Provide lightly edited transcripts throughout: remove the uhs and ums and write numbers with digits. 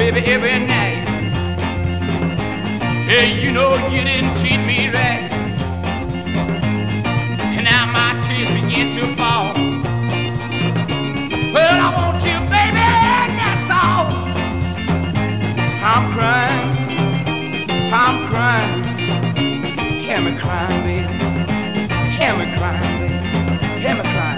baby, every night. Hey, you know you didn't treat me right, and now my tears begin to fall. Well, I want you, baby, and that's all. I'm crying, I'm crying. Hear me crying, baby. Hear me crying, baby. Hear me crying.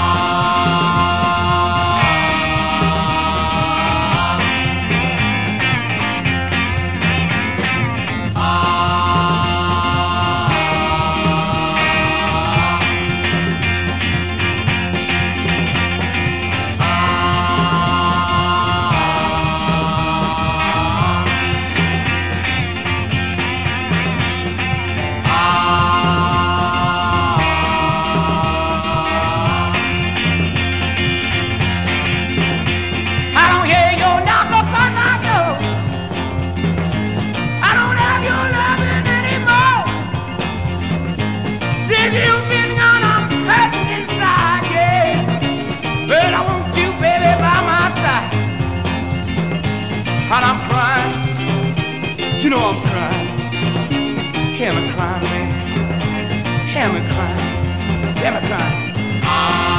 You've been gone, I'm hurting inside, yeah. But I want you, baby, by my side. And I'm crying, you know I'm crying. Hear me crying, baby. Hear me crying, hear me crying.